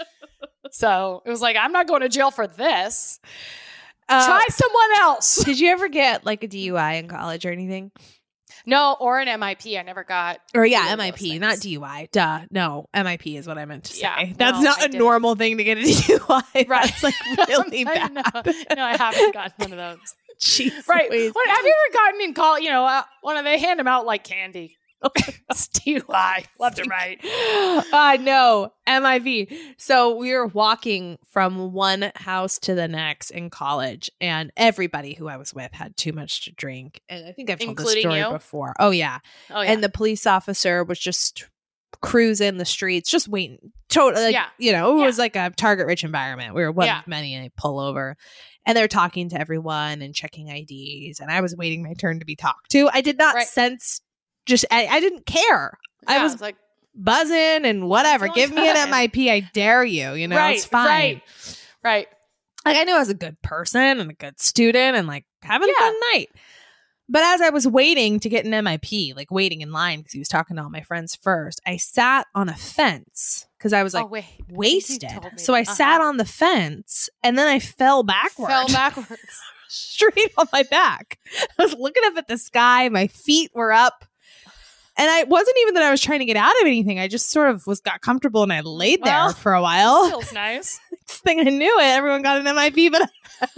So it was like, I'm not going to jail for this. Try someone else. Did you ever get like a DUI in college or anything? No, or an MIP. I never got. Or MIP, not DUI. Duh. No, MIP is what I meant to say. Yeah, that's not a normal thing to get a DUI. Right. That's like really bad. No, I haven't gotten one of those. Jeez, right. Have you ever gotten in college, one of they hand them out like candy? It's DUI, left and right. No, MIV. So we were walking from one house to the next in college, and everybody who I was with had too much to drink. And I think I've told this story before. Oh yeah. And the police officer was just cruising the streets, just waiting. Totally, it was like a target-rich environment. We were one of many, and I pull over. And they're talking to everyone and checking IDs. And I was waiting my turn to be talked to. I did not sense I didn't care. I was like buzzing and whatever. Give me an MIP. I dare you. It's fine. Right. Like I knew I was a good person and a good student and like having a fun night. But as I was waiting to get an MIP, like waiting in line because he was talking to all my friends first, I sat on a fence because I was like wasted. So I sat on the fence and then I fell backwards. Straight on my back. I was looking up at the sky. My feet were up. And I wasn't even that I was trying to get out of anything. I just sort of got comfortable and I laid there for a while. Feels nice. Next thing I knew it, everyone got an MIP, but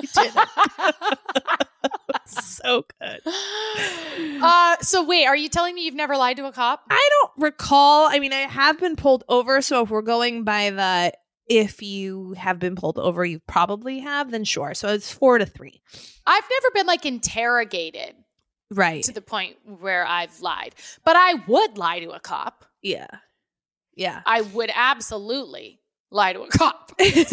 I didn't. So good. So wait, are you telling me you've never lied to a cop? I don't recall. I mean, I have been pulled over. So if we're going by if you have been pulled over, you probably have, then sure. So it's 4-3. I've never been like interrogated. Right. To the point where I've lied. But I would lie to a cop. Yeah. Yeah. I would absolutely lie to a cop.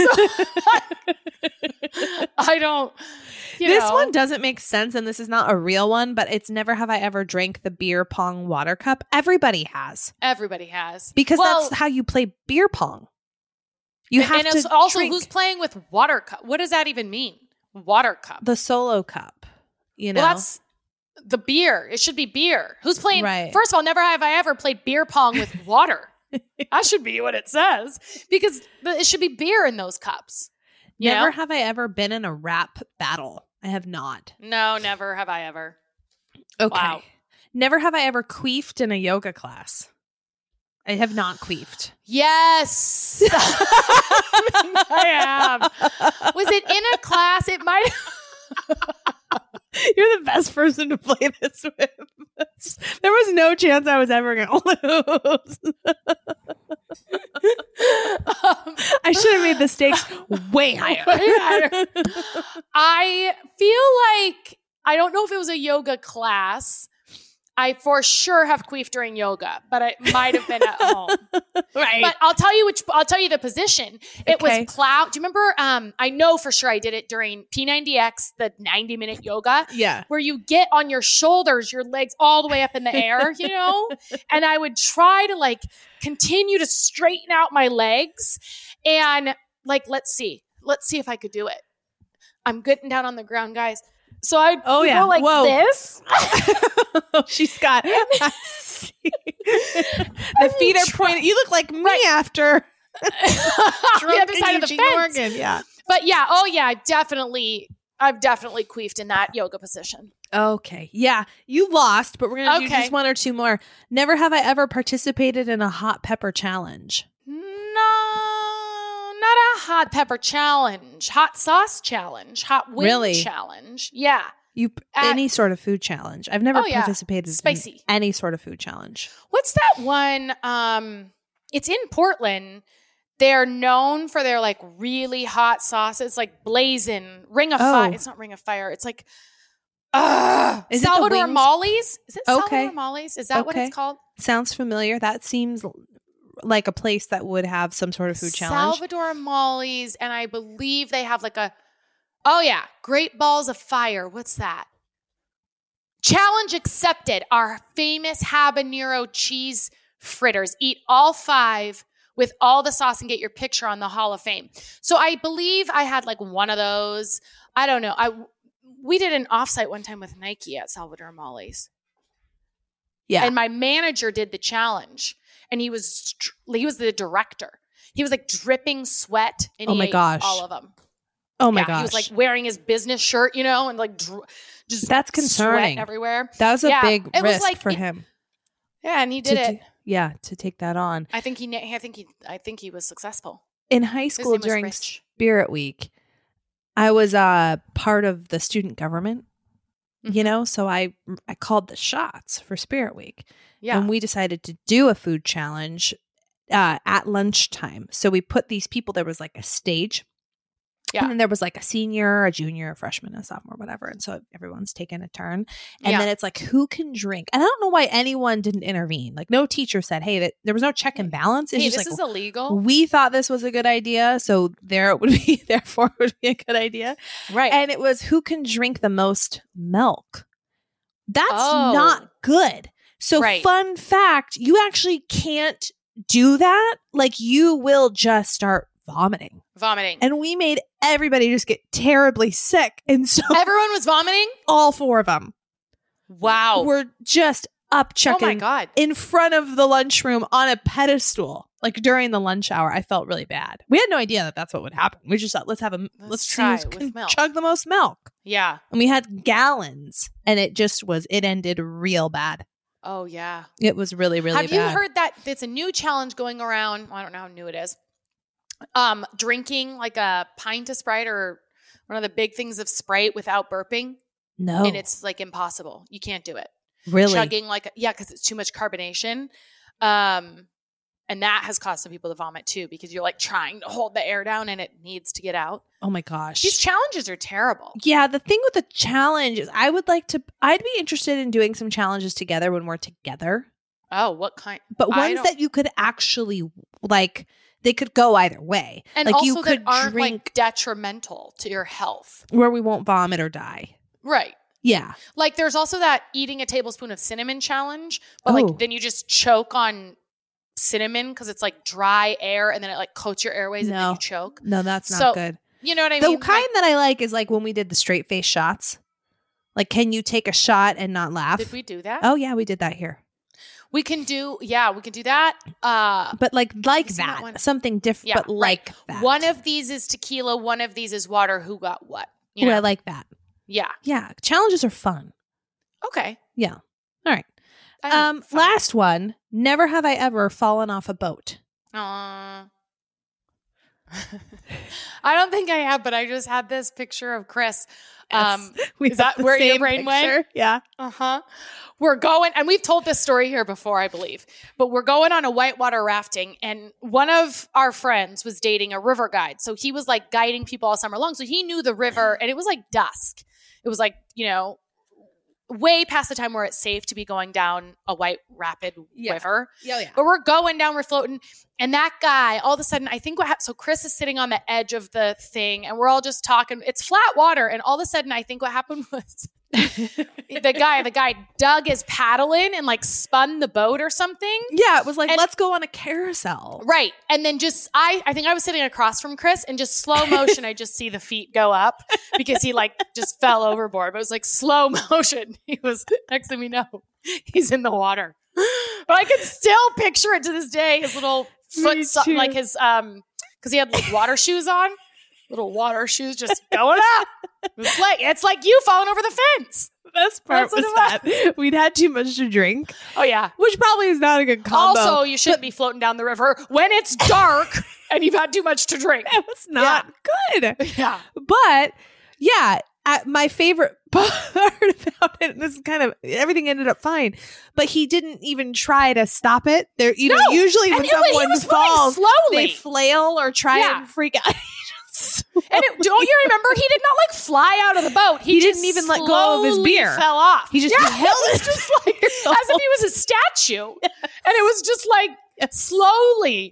I don't. This one doesn't make sense, and this is not a real one, but it's never have I ever drank the beer pong water cup. Everybody has. Everybody has. Because that's how you play beer pong. You have to. And it's also who's playing with water cup. What does that even mean? Water cup. The solo cup. Well, that's the beer. It should be beer. Who's playing? Right. First of all, never have I ever played beer pong with water. That should be what it says. Because it should be beer in those cups. Never have I ever been in a rap battle. I have not. No, never have I ever. Okay. Wow. Never have I ever queefed in a yoga class. I have not queefed. Yes. I have. Was it in a class? It might You're the best person to play this with. There was no chance I was ever going to lose. I should have made the stakes way higher. I feel like, I don't know if it was a yoga class. I for sure have queefed during yoga, but it might have been at home. Right. But I'll tell you the position. It was plow. Do you remember? I know for sure I did it during P90X, the 90-minute yoga. Yeah. Where you get on your shoulders, your legs all the way up in the air, and I would try to continue to straighten out my legs and let's see if I could do it. I'm getting down on the ground, guys. So I go like this. She's got the feet are pointed. You look like me after the other side of the fence. Morgan. Yeah. But yeah, I've definitely queefed in that yoga position. Okay. Yeah. You lost, but we're going to do just one or two more. Never have I ever participated in a hot pepper challenge. No, not a hot pepper challenge. Hot sauce challenge. Hot wing challenge. Yeah. Any sort of food challenge. I've never participated in any sort of food challenge. What's that one? It's in Portland. They're known for their like really hot sauces, like Blazin', Ring of Fire. It's not Ring of Fire. It's like is Salvador Molly's. Is it Okay. Salvador Molly's? Is that what it's called? Sounds familiar. That seems like a place that would have some sort of food challenge. Salvador Molly's, and I believe they have like Great Balls of Fire. What's that? Challenge accepted. Our famous habanero cheese fritters. Eat all 5 with all the sauce and get your picture on the Hall of Fame. So I believe I had like one of those. I don't know. We did an offsite one time with Nike at Salvador Molly's. Yeah. And my manager did the challenge, and he was the director. He was like dripping sweat, and he ate all of them. Oh my gosh. He was like wearing his business shirt, and like just that's concerning sweat everywhere. That was a big risk for him. Yeah, and he did it. To take that on. I think he was successful. In high school during Spirit Week, I was part of the student government, so I called the shots for Spirit Week. Yeah. And we decided to do a food challenge at lunchtime. So we put these people, there was like a stage. Yeah. And then there was like a senior, a junior, a freshman, a sophomore, whatever. And so everyone's taken a turn. And then it's like, who can drink? And I don't know why anyone didn't intervene. Like no teacher said, hey, that there was no check and balance. It's just this is illegal. We thought this was a good idea. So therefore it would be a good idea. Right. And it was who can drink the most milk. That's not good. So fun fact, you actually can't do that. Like you will just start vomiting. And we made everybody just get terribly sick. And so everyone was vomiting? All 4 of them. Wow. We're just up chucking in front of the lunchroom on a pedestal. Like during the lunch hour, I felt really bad. We had no idea that that's what would happen. We just thought, let's try with milk. Chug the most milk. Yeah. And we had gallons, and it ended real bad. Oh, yeah. It was really, really bad. Have you heard that it's a new challenge going around? I don't know how new it is. Drinking like a pint of Sprite or one of the big things of Sprite without burping. No. And it's like impossible. You can't do it. Really? Chugging because it's too much carbonation. And that has caused some people to vomit too, because you're like trying to hold the air down and it needs to get out. Oh my gosh. These challenges are terrible. Yeah. The thing with the challenge is I'd be interested in doing some challenges together when we're together. Oh, what kind? But ones that you could actually like, they could go either way. And like also you could that aren't drink like detrimental to your health. Where we won't vomit or die. Right. Yeah. Like there's also that eating a tablespoon of cinnamon challenge, but like then you just choke on cinnamon because it's like dry air and then it like coats your airways and then you choke. No, that's not good. You know what I mean? The kind that I like is like when we did the straight face shots. Like, can you take a shot and not laugh? Did we do that? Oh yeah, we did that here. We can do that. But like that. Something different, but like that. One of these is tequila, one of these is water. Who got what? Oh, I like that. Yeah. Yeah. Challenges are fun. Okay. Yeah. All right. Last one. Never have I ever fallen off a boat. I don't think I have, but I just had this picture of Chris. Is that where your brain went? Yeah. Uh-huh. We're going, and we've told this story here before, I believe, but we're going on a whitewater rafting, and one of our friends was dating a river guide. So he was like guiding people all summer long. So he knew the river, and it was like dusk. It was like, way past the time where it's safe to be going down a white rapid river. Yeah. But we're going down, we're floating. And that guy, all of a sudden, I think so Chris is sitting on the edge of the thing and we're all just talking. It's flat water. And all of a sudden, I think what happened was the guy dug his paddle in and like spun the boat or something. Yeah, it was like, let's go on a carousel. Right. And then just, I think I was sitting across from Chris and just slow motion, I just see the feet go up because he like just fell overboard. But it was like slow motion. He was, next thing we know, he's in the water. But I can still picture it to this day. His little foot, like his, because he had like water shoes on. Little water shoes just going up. It's like you falling over the fence. Best part was that we'd had too much to drink. Oh, yeah. Which probably is not a good combo. Also, you shouldn't be floating down the river when it's dark and you've had too much to drink. It was not good. Yeah. But, yeah, my favorite part about it, this is kind of, everything ended up fine, but he didn't even try to stop it. There, usually when someone falls, slowly, they flail or try and freak out. And don't you remember? He did not like fly out of the boat. He didn't even let go of his beer. Fell off. He just held it just like as if he was a statue, and it was just like slowly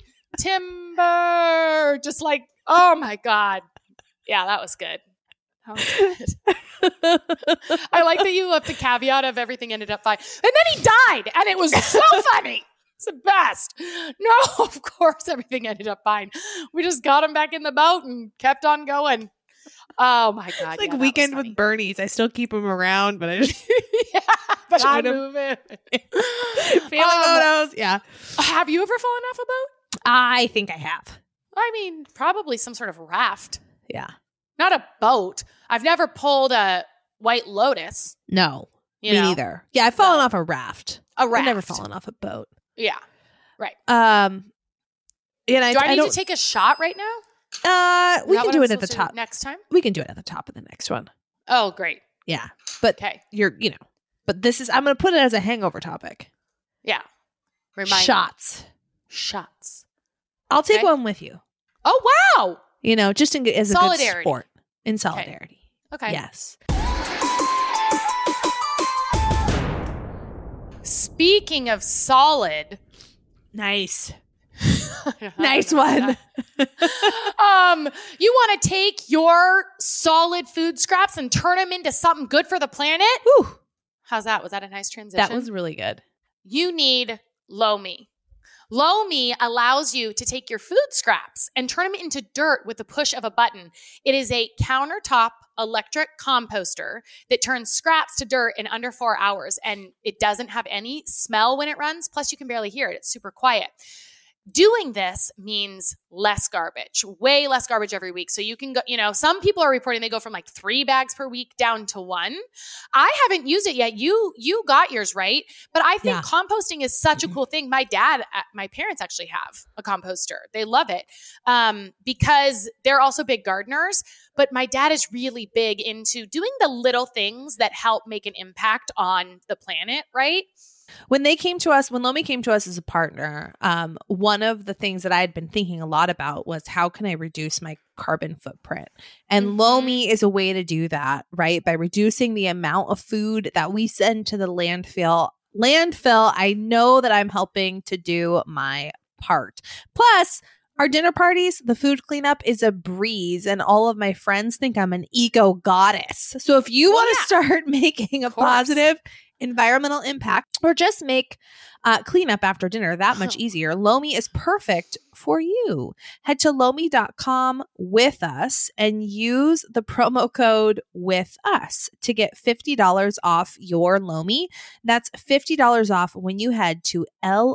timber, just like oh my god, yeah, that was good. That was good. I like that you left the caveat of everything ended up fine, and then he died, and it was so funny. It's the best. No, of course, everything ended up fine. We just got him back in the boat and kept on going. Oh my god! It's like Weekend with Bernie's. I still keep him around, but I just but I move it. Feeling photos. Yeah. Have you ever fallen off a boat? I think I have. I mean, probably some sort of raft. Yeah. Not a boat. I've never pulled a White Lotus. No, me neither. Yeah, I've fallen off a raft. A raft. I've never fallen off a boat. Yeah. Right. And do I need to take a shot right now? We can do it at the top next time. We can do it at the top of the next one. Oh, great. Yeah, but but this is. I'm going to put it as a hangover topic. Yeah. Shots. I'll take one with you. Oh wow! Just as a good sport in solidarity. Okay. Yes. Speaking of solid, nice one. You want to take your solid food scraps and turn them into something good for the planet? Whew. How's that? Was that a nice transition? That was really good. You need Lomi. Lomi allows you to take your food scraps and turn them into dirt with the push of a button. It is a countertop electric composter that turns scraps to dirt in under 4 hours, and it doesn't have any smell when it runs. Plus, you can barely hear it. It's super quiet. Doing this means less garbage, way less garbage every week. So you can go, some people are reporting they go from like 3 bags per week down to 1. I haven't used it yet. You got yours, right? But I think composting is such a cool thing. My parents actually have a composter. They love it because they're also big gardeners. But my dad is really big into doing the little things that help make an impact on the planet, right? When Lomi came to us as a partner, one of the things that I had been thinking a lot about was how can I reduce my carbon footprint? And Lomi is a way to do that, right? By reducing the amount of food that we send to the landfill. I know that I'm helping to do my part. Plus, our dinner parties, the food cleanup is a breeze, and all of my friends think I'm an eco goddess. So if you want to start making a positive environmental impact, or just make cleanup after dinner that much easier, Lomi is perfect for you. Head to Lomi.com with us and use the promo code with us to get $50 off your Lomi. That's $50 off when you head to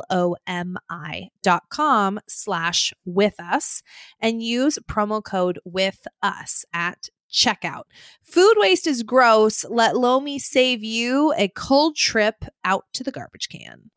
LOMI.com/with us and use promo code with us at checkout. Food waste is gross. Let Lomi save you a cold trip out to the garbage can.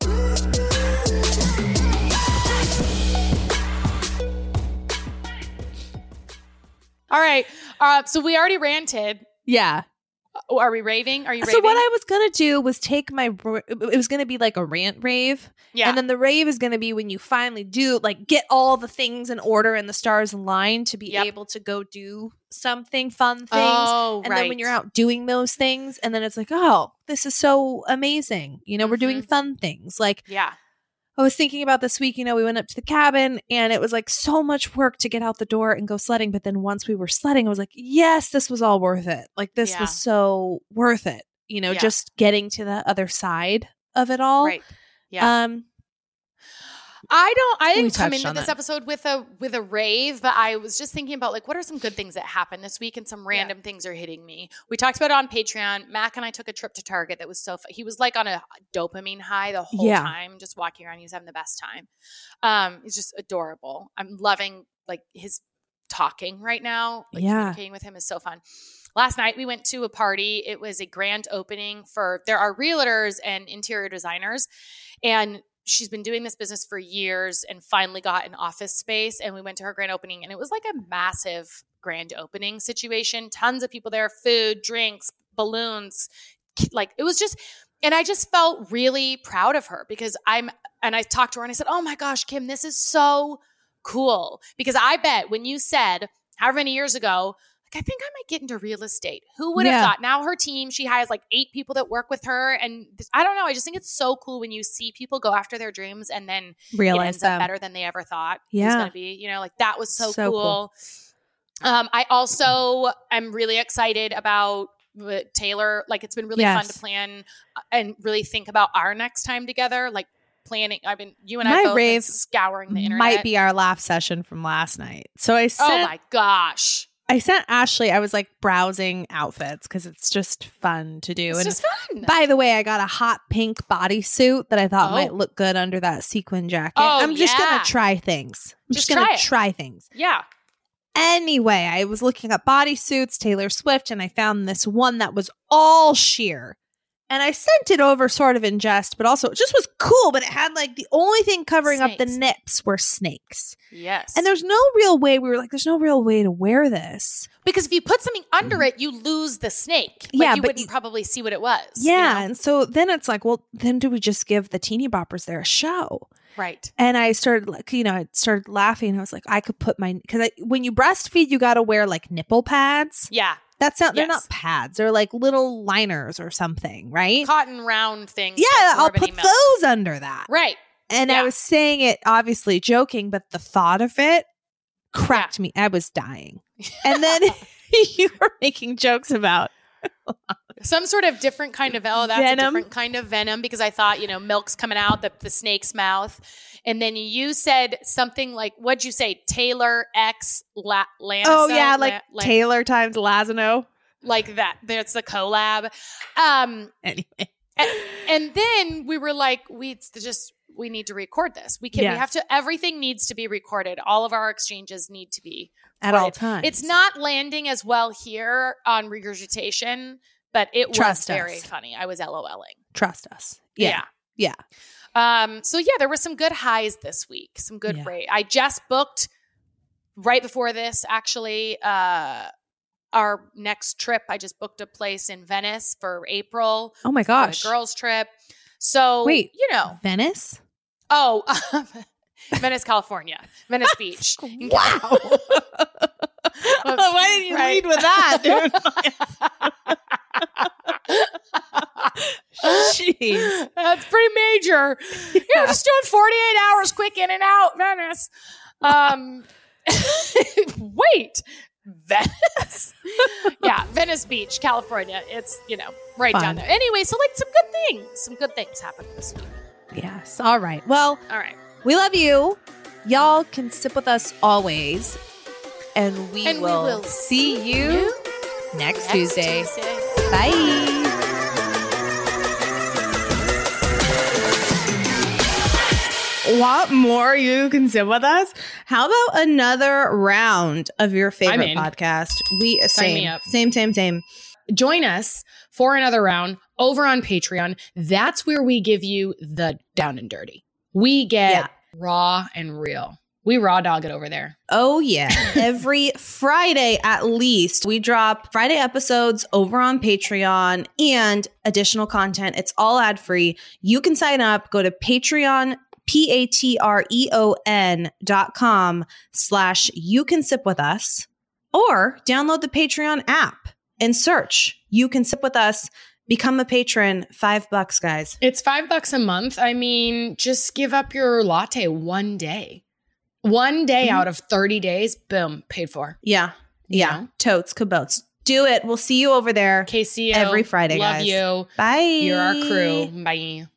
All right. So we already ranted. Yeah. Are we raving? Are you raving? So what I was going to do was take it was going to be like a rant rave. Yeah. And then the rave is going to be when you finally do get all the things in order and the stars align to be able to go do something fun things. Oh, and then when you're out doing those things, and then it's like, oh, this is so amazing. We're doing fun things. I was thinking about this week, we went up to the cabin and it was so much work to get out the door and go sledding. But then once we were sledding, I was like, yes, this was all worth it. This was so worth it, just getting to the other side of it all. Right. Yeah. I didn't come into this episode with a rave, but I was just thinking about like, what are some good things that happened this week? And some random things are hitting me. We talked about it on Patreon. Mac and I took a trip to Target. That was so fun. He was like on a dopamine high the whole time, just walking around. He was having the best time. He's just adorable. I'm loving like his talking right now. Like communicating with him is so fun. Last night we went to a party. It was a grand opening there are realtors and interior designers, and she's been doing this business for years and finally got an office space. And we went to her grand opening, and it was like a massive grand opening situation. Tons of people there, food, drinks, balloons. Like it was just, and I just felt really proud of her because and I talked to her and I said, oh my gosh, Kim, this is so cool. Because I bet when you said however many years ago, I think I might get into real estate. Who would have thought? Now her team, she has like 8 people that work with her. And I don't know. I just think it's so cool when you see people go after their dreams and then realize it ends up better than they ever thought it was going to be. Like that was so cool. I also am really excited about Taylor. Like it's been really fun to plan and really think about our next time together. Like planning. You and I both been scouring the internet. Might be our laugh session from last night. So I sent, oh my gosh. I sent Ashley, I was like browsing outfits because it's just fun to do. It's just fun. By the way, I got a hot pink bodysuit that I thought might look good under that sequin jacket. I'm just going to try things. I'm just going to try things. Yeah. Anyway, I was looking up bodysuits, Taylor Swift, and I found this one that was all sheer. And I sent it over sort of in jest, but also it just was cool. But it had like the only thing covering up the nips were snakes. Yes. And there's no real way. We were like, there's no real way to wear this. Because if you put something under it, you lose the snake. Like, you wouldn't probably see what it was. Yeah. And so then it's like, well, then do we just give the teeny boppers there a show? Right. And I started like, I started laughing. I was like, I could put because when you breastfeed, you got to wear like nipple pads. Yeah. They're not pads. They're like little liners or something, right? Cotton round things. Yeah, I'll put those under that. Right. And I was saying it obviously joking, but the thought of it cracked me. I was dying. And then you were making jokes about some sort of different kind of that's venom. A different kind of venom because I thought, milk's coming out the snake's mouth. And then you said something like, what'd you say? Taylor X Lanaso? Oh, yeah, like Taylor times Lazano. Like that. That's the collab. Anyway. And then we were like, we need to record this. We have to, everything needs to be recorded. All of our exchanges need to be recorded. At all times. It's not landing as well here on Regurgitation, but it was very funny. I was LOLing. Trust us. Yeah. So there were some good highs this week. Some good rate. I just booked right before this, actually, our next trip. I just booked a place in Venice for April. Oh my gosh. For a girls trip. So wait, Venice? Oh, Venice, California. Venice Beach. Wow. Why didn't you lead with that, dude? Jeez. That's pretty major. Yeah, just doing 48 hours quick in and out, Venice. Wait, Venice? Yeah, Venice Beach, California. It's, right down there. Anyway, so like some good things happened this week. Yes. All right. Well, all right. We love you. Y'all can sip with us always. And we will see you next Tuesday. Bye. Want more? You can sit with us. How about another round of your favorite podcast? Sign me up. Same. Join us for another round over on Patreon. That's where we give you the down and dirty. We get raw and real. We raw dog it over there. Oh, yeah. Every Friday, at least, we drop Friday episodes over on Patreon and additional content. It's all ad free. You can sign up. Go to Patreon, patreon.com/You Can Sip With Us, or download the Patreon app and search You Can Sip With Us. Become a patron. $5, guys. It's $5 a month. I mean, just give up your latte one day. One day out of 30 days, boom, paid for. Yeah. Totes, kabotes. Do it. We'll see you over there. KCU. Every Friday, Love guys. you. Bye. You're our crew. Bye.